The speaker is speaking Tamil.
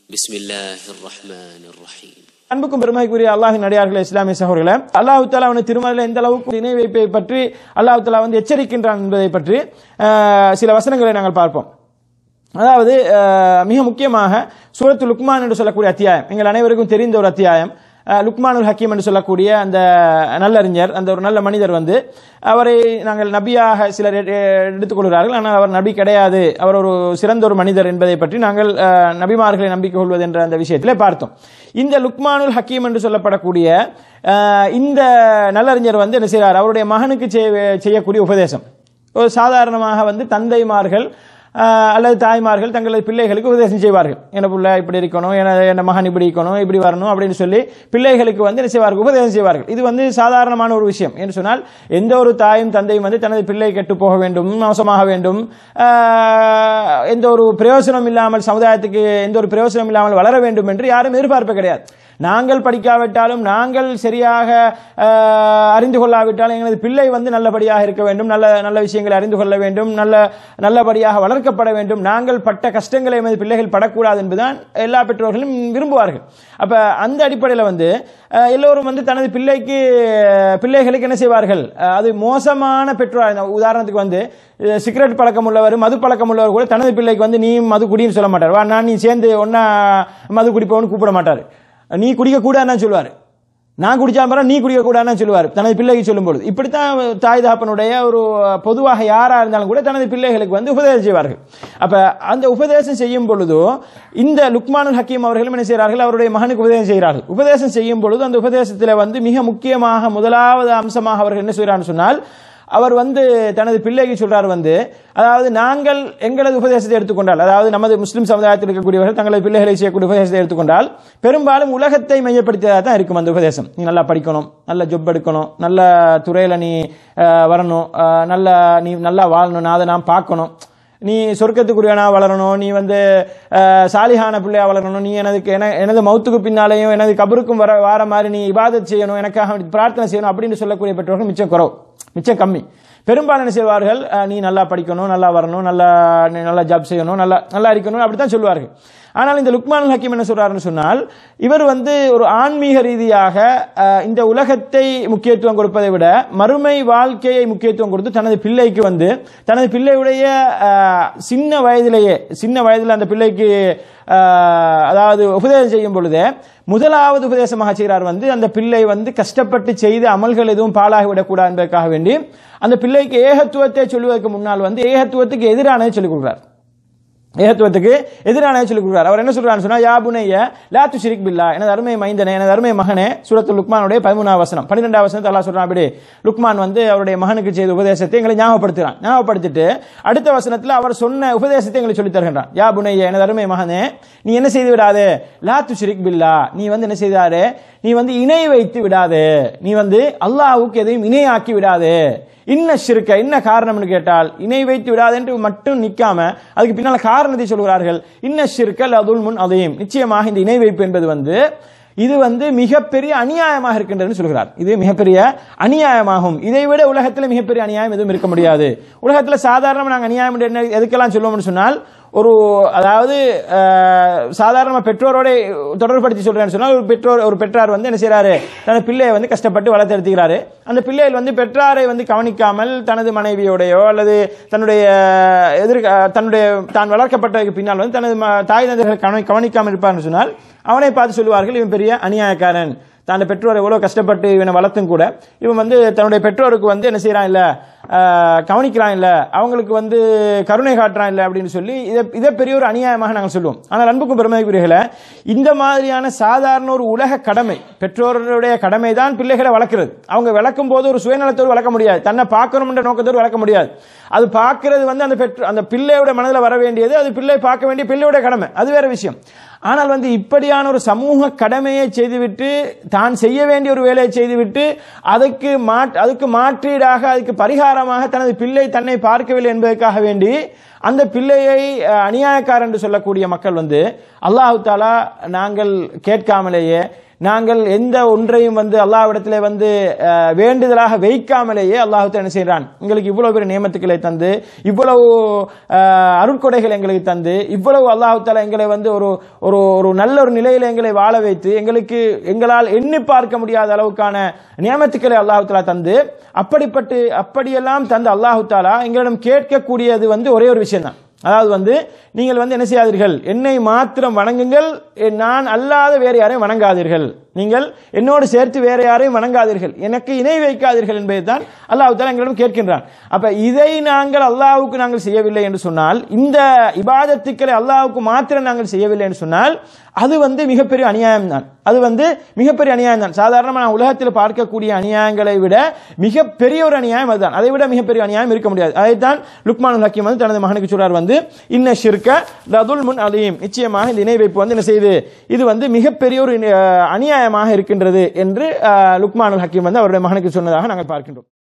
பிஸ்மில்லாஹிர் ரஹ்மானிர் ரஹீம். அன்புக்கும் பெருமைக்குரிய அல்லாஹ்வின் அடியார்களே, இஸ்லாமிய சகோதரர்களே, அல்லாஹ் தஆலா அவனது திருமறையில் எந்த அளவுக்கு இணை வைப்பை பற்றி அல்லாஹ் தஆலா எச்சரிக்கின்றான் என்பதை பற்றி சில வசனங்களை நாங்கள் பார்ப்போம். அதாவது மிக முக்கியமாக சூரத்துல் லுக்மான் என்று சொல்லக்கூடிய அத்தியாயம், எங்கள் அனைவருக்கும் தெரிந்த ஒரு அத்தியாயம். லுக்மானுல் ஹக்கீம் என்று சொல்லக்கூடிய அந்த நல்லறிஞர், அந்த ஒரு நல்ல மனிதர் அவரை நாங்கள் நபியாக சிலர் எடுத்துக்கொள்கிறார்கள். ஆனால் அவர் நபி கிடையாது, அவர் ஒரு சிறந்த ஒரு மனிதர் என்பதை பற்றி நாங்கள் நபிமார்களை நம்பிக்கை கொள்வது என்ற அந்த விஷயத்திலே பார்த்தோம். இந்த லுக்மானுல் ஹக்கீம் என்று சொல்லப்படக்கூடிய இந்த நல்லறிஞர் என்ன செய்கிறார், அவருடைய மகனுக்கு செய்யக்கூடிய உபதேசம். ஒரு சாதாரணமாக தந்தைமார்கள் அல்லது தாய்மார்கள் தங்களது பிள்ளைகளுக்கு உபதேசம் செய்வார்கள். என்ன பிள்ளை இப்படி இருக்கணும், என்ன மகன் இப்படி இருக்கணும், இப்படி வரணும் அப்படின்னு சொல்லி பிள்ளைகளுக்கு என்ன செய்வார்கள், உபதேசம் செய்வார்கள். இது சாதாரணமான ஒரு விஷயம் என்று சொன்னால், எந்த ஒரு தாயும் தந்தையும் தனது பிள்ளை கெட்டு போக வேண்டும், மோசமாக வேண்டும், எந்த ஒரு பிரயோசனம் இல்லாமல், சமுதாயத்துக்கு எந்த ஒரு பிரயோசனம் இல்லாமல் வளர வேண்டும் என்று யாரும் எதிர்பார்ப்பு கிடையாது. நாங்கள் படிக்காவிட்டாலும், நாங்கள் சரியாக அறிந்து கொள்ளாவிட்டாலும் எங்களது பிள்ளை நல்லபடியாக இருக்க வேண்டும், நல்ல நல்ல விஷயங்களை அறிந்து கொள்ள வேண்டும், நல்லபடியாக வளர்க்கப்பட வேண்டும், நாங்கள் பட்ட கஷ்டங்களை எமது பிள்ளைகள் படக்கூடாது என்பதுதான் எல்லா பெற்றோர்களும் விரும்புவார்கள். அப்ப அந்த அடிப்படையில் எல்லோரும் தனது பிள்ளைகளுக்கு என்ன செய்வார்கள், அது மோசமான பெற்றோர். உதாரணத்துக்கு சிகரெட் பழக்கம் உள்ளவர், மது பழக்கம் உள்ளவர் கூட தனது பிள்ளைக்கு நீ மது குடின்னு சொல்ல மாட்டார். வா நான் நீ சேர்ந்து ஒன்னா மது குடிப்பவன்னு கூப்பிட மாட்டார். நீ குடிக்க கூடாதுன்னு சொல்லுவார். நான் குடிச்சாலும் நீ குடிக்க கூடாதுன்னு சொல்லுவார் தனது பிள்ளைக்கு சொல்லும் பொழுது. இப்படித்தான் தாய் தகப்பனுடைய ஒரு பொதுவாக யாரா இருந்தாலும் கூட தனது பிள்ளைகளுக்கு உபதேசம் செய்வார்கள். அப்ப அந்த உபதேசம் செய்யும் பொழுதோ இந்த லுக்மானுல் ஹக்கீம் அவர்களும் என்ன செய்கிறார்கள், அவருடைய மகனுக்கு உபதேசம் செய்கிறார்கள். உபதேசம் செய்யும் பொழுது அந்த உபதேசத்தில் மிக முக்கியமாக முதலாவது அம்சமாக அவர்கள் என்ன செய்கிறான்னு சொன்னால், அவர் தனது பிள்ளைக்கு சொல்றார், அதாவது நாங்கள் எங்களது உபதேசத்தை எடுத்துக்கொண்டால், அதாவது நமது முஸ்லிம் சமுதாயத்தில் இருக்கக்கூடியவர்கள் தங்களது பிள்ளைகளை செய்யக்கூடிய உபதேசத்தை எடுத்துக்கொண்டால் பெரும்பாலும் உலகத்தை மையப்படுத்தியதாக தான் இருக்கும் அந்த உபதேசம். நீ நல்லா படிக்கணும், நல்ல ஜொப் எடுக்கணும், நல்ல துறையில நீ வரணும், நீ நல்லா வாழணும், நான் அதை நான் பார்க்கணும், நீ சொர்க்கத்துக்குரியனா வளரணும், நீ சாலிஹான பிள்ளையா வளரணும், நீ எனது மௌத்துக்கு பின்னாலேயும் எனது கபருக்கும் வார மாதிரி நீ இபாதத் செய்யணும், எனக்காக பிரார்த்தனை செய்யணும் அப்படின்னு சொல்லக்கூடிய பெற்றோர்கள் மிச்சம் கம்மி. பெரும்பாலும் என்ன செய்வார்கள், நீ நல்லா படிக்கணும், நல்லா வரணும், நல்லா ஜாப் செய்யணும், நல்லா இருக்கணும், அப்படித்தான் சொல்லுவார்கள். ஆனால் இந்த லுக்மானுல் ஹக்கீம் என்ன சொல்றாருன்னு சொன்னால், இவர் ஒரு ஆன்மீக ரீதியாக இந்த உலகத்தை முக்கியத்துவம் கொடுப்பதை விட மறுமை வாழ்க்கையை முக்கியத்துவம் கொடுத்து தனது பிள்ளைக்கு தனது பிள்ளையுடைய சின்ன வயதில் அந்த பிள்ளைக்கு அதாவது உபதேசம் செய்யும் பொழுது முதலாவது உபதேசமாக செய்கிறார், அந்த பிள்ளை கஷ்டப்பட்டு செய்த அமல்கள் எதுவும் பாழாகிவிடக்கூடாது என்பதற்காக வேண்டி அந்த பிள்ளைக்கு ஏகத்துவத்தை சொல்வதற்கு முன்னால் ஏகத்துவத்துக்கு எதிரானதை சொல்லிக் கொடுக்கிறார். ஏகத்துவத்துக்கு எதிரான சொல்லிக் கொடுக்கிறார். அவர் என்ன சொல்றாரு சொன்னா, யா புனைய லா துஷ்ரிக் பில்லாஹ், எனது அருமை மைந்தனே, எனது அருமை மகனே. சூரத்துல் லுக்மானுடைய 13வது வசனம் 12வது வசனத்தை அல்லாஹ் சொல்றான். அப்படி லுக்மான் அவருடைய மகனுக்கு செய்த உபதேசத்தை எங்களை ஞாபகப்படுத்திட்டு அடுத்த வசனத்தில் அவர் சொன்ன உபதேசத்தை எங்களுக்கு சொல்லித் தருகின்றான். யா புனைய, எனது அருமை மகனே, நீ என்ன செய்து விடாதே, லா துஷ்ரிக் பில்லாஹ், நீ என்ன செய்தாரு, நீ இணை வைத்து விடாதே, நீ அல்லாஹ்வுக்கு எதையும் இணையாக்கி விடாதே. இன்ன ஷிர்க, என்ன காரணம்னு கேட்டால், இணை வைத்து விடாது என்று மட்டும் நிற்காம அதுக்கு பின்னால் காரணத்தை சொல்கிறார்கள். இன்ன ஷிர்க லதுல்முன் அதீம், நிச்சயமாக இந்த இணை வைப்பு என்பது இது மிகப்பெரிய அநியாயமாக இருக்கின்றது சொல்கிறார். இது மிகப்பெரிய அநியாயமாகும். இதை விட உலகத்தில் மிகப்பெரிய அநியாயம் எதுவும் இருக்க முடியாது. உலகத்தில் சாதாரணமாக நாங்கள் அநியாயம் எதுக்கெல்லாம் சொல்லுவோம்னு சொன்னால், அதாவது சாதாரண பெற்றோரோட தொடர்படுத்தி சொல்றேன்னு சொன்னால், ஒரு பெற்றார் என்ன செய்யறாரு, தனது பிள்ளையை கஷ்டப்பட்டு வளர்த்தெடுத்துக்கிறாரு. அந்த பிள்ளைகள் பெற்றாரை கவனிக்காமல் தனது மனைவியோடையோ அல்லது தான் வளர்க்கப்பட்டதுக்கு பின்னால் தனது தாய் தந்தைகள் கவனிக்காமல் இருப்பார்னு சொன்னால் அவனை பார்த்து சொல்லுவார்கள், இவன் பெரிய அநியாயக்காரன், தன் பெற்றோர் எவ்வளவு கஷ்டப்பட்டு இவனை வளர்த்தும் கூட இவன் தன்னுடைய பெற்றோருக்கு என்ன செய்யறான் இல்ல, கவனிக்கிறான் இல்ல, அவங்களுக்கு கருணை காட்டுறான் இல்ல அப்படின்னு சொல்லி இதை பெரிய ஒரு அநியாயமாக நாங்கள் சொல்லுவோம். ஆனால் அன்புக்கும் பெருமைக்குரியவர்களே, இந்த மாதிரியான சாதாரண ஒரு உலக கடமை, பெற்றோருடைய கடமை தான் பிள்ளைகளை வளர்க்கிறது. அவங்க வளர்க்கும் போது ஒரு சுயநலத்தோடு வளர்க்க முடியாது, தன்னை பார்க்கணும் என்ற நோக்கத்தோடு வளர்க்க முடியாது. அது பார்க்கிறது அந்த பிள்ளையோட மனதில் வர வேண்டியது, அது பிள்ளை பார்க்க வேண்டிய பிள்ளையோட கடமை, அது வேற விஷயம். ஆனால் இப்படியான ஒரு சமூக கடமையை செய்துவிட்டு, தான் செய்ய வேண்டிய ஒரு வேலையை செய்துவிட்டு அதுக்கு மாற்றீடாக, அதுக்கு பரிகாரமாக தனது பிள்ளை தன்னை பார்க்கவில்லை என்பதற்காக வேண்டி அந்த பிள்ளையை அநியாயக்காரர் என்று சொல்லக்கூடிய மக்கள் அல்லாஹ் தஆலா நாங்கள் கேட்காமலேயே நாங்கள் எந்த ஒன்றையும் வந்து அல்லாஹ்விடத்திலே வந்து வேண்டுதலாக வைக்காமலேயே அல்லாஹ் என்ன செய்கிறான், எங்களுக்கு இவ்வளவு பெரிய நியமத்துக்களை தந்து, இவ்வளவு அருட்கொடைகள் எங்களுக்கு தந்து, இவ்வளவு அல்லாஹ் தஆலா எங்களை வந்து ஒரு ஒரு நல்ல ஒரு நிலையில எங்களை வாழ வைத்து, எங்களால் எண்ணி பார்க்க முடியாத அளவுக்கான நியமத்துக்களை அல்லாஹ் தஆலா தந்து, அப்படியெல்லாம் தந்து அல்லாஹ் தஆலா எங்களிடம் கேட்கக்கூடியது வந்து ஒரே ஒரு விஷயம் தான். அதாவது வந்து நீங்கள் வந்து என்ன செய்யாதீர்கள், என்னை மாத்திரம் வணங்குங்கள், நான் அல்லாத வேறு யாரையும் வணங்காதீர்கள், நீங்கள் என்னோடு சேர்த்து வேற யாரையும் வணங்காதீர்கள், எனக்கு இணை வைக்காதீர்கள் என்பதை தான் அல்லாஹ் தஆலா எங்களிடம் கேட்கின்றான். அப்ப இதை நாங்கள் அல்லாஹ்வுக்கு நாங்கள் செய்யவில்லை என்று சொன்னால், இந்த இபாதத்துக்களை அல்லாஹ்வுக்கு மாத்திரம் நாங்கள் செய்யவில்லை என்று சொன்னால் அது வந்து மிகப்பெரிய அநியாயம் தான். அது வந்து மிகப்பெரிய அநியாயம் தான். சாதாரணமாக உலகத்தில் பார்க்கக்கூடிய அநியாயங்களை விட மிகப்பெரிய ஒரு அநியாயம் அதுதான். அதை விட மிகப்பெரிய அநியாயம் இருக்க முடியாது. அதைத்தான் லுக்மானுல் ஹக்கீம் வந்து தனது மகனுக்கு சொல்றார் வந்து, இன்ன ஷிர்க லதுல்முன் அலீம், நிச்சயமாக இந்த இணை வைப்பு வந்து என்ன செய்து, இது வந்து மிகப்பெரிய ஒரு அநியாயமாக இருக்கின்றது என்று லுக்மானுல் ஹக்கீம் வந்து அவருடைய மகனுக்கு சொன்னதாக நாங்கள் பார்க்கின்றோம்.